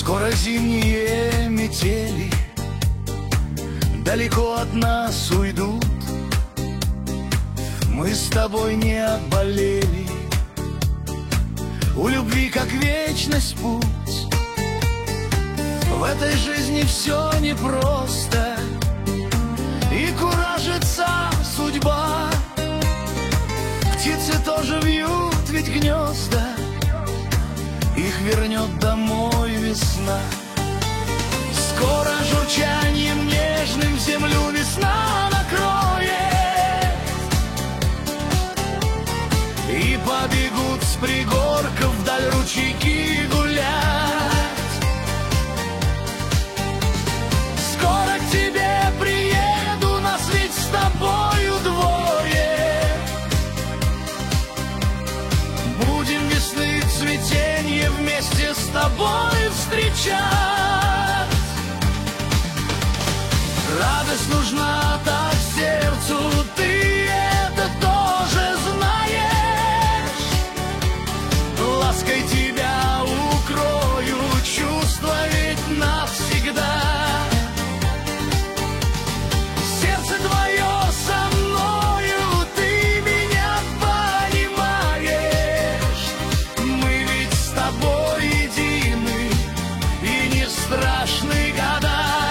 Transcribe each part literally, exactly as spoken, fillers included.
Скоро зимние метели далеко от нас уйдут. Мы с тобой не отболели, у любви как вечность путь. В этой жизни все непросто, и куражится судьба. Птицы тоже вьют ведь гнезда, их вернет домой весна. Скоро журчанием нежным землю весна накроет, и побегут с пригорков вдаль ручейки гулять. Скоро к тебе приеду, нас ведь с тобою двое. Будем весны цветенье вместе с тобой встречать. Радость нужна так сердцу, ты это тоже знаешь. Лаской тебя укрою, чувства ведь навсегда. Сердце твое со мною, ты меня понимаешь. Мы ведь с тобой едины, и не страшны года.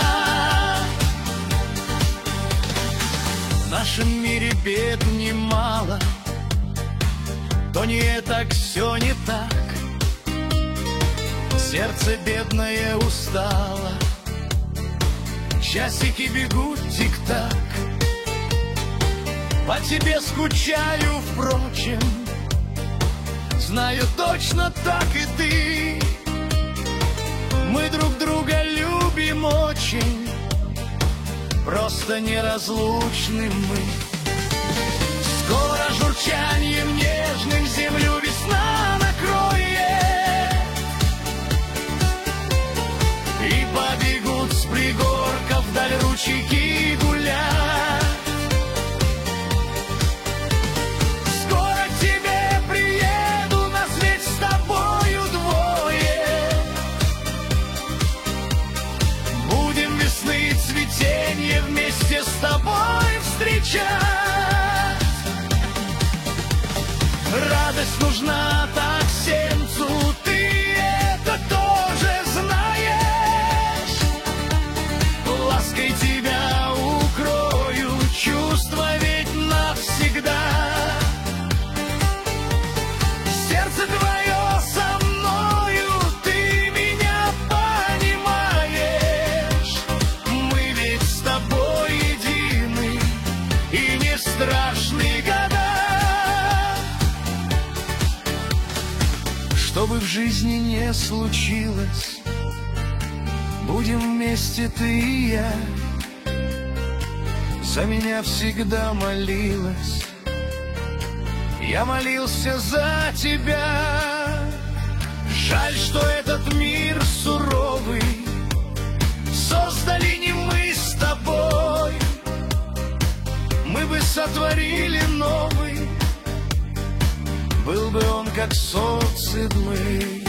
В нашем мире бед немало, то не так, все не так. Сердце бедное устало, часики бегут тик-так. По тебе скучаю, впрочем, знаю точно так и ты. Мы друг друга любим очень, просто неразлучны мы. Скоро журчанием нежным землю весна накроет, и побегут с пригорков вдаль ручейки гулять. Скоро к тебе приеду, нас ведь с тобою двое. Будем весны цветенье вместе с тобой встречать. Радость нужна так сердцу, ты это тоже знаешь. Лаской тебя укрою, чувства ведь навсегда. Сердце твое со мною, ты меня понимаешь. Мы ведь с тобой едины, и не страшны года. Что бы в жизни не случилось, будем вместе ты и я. За меня всегда молилась, я молился за тебя. Жаль, что этот мир суровый создали не мы с тобой. Мы бы сотворили новый, был бы он как солнце мы.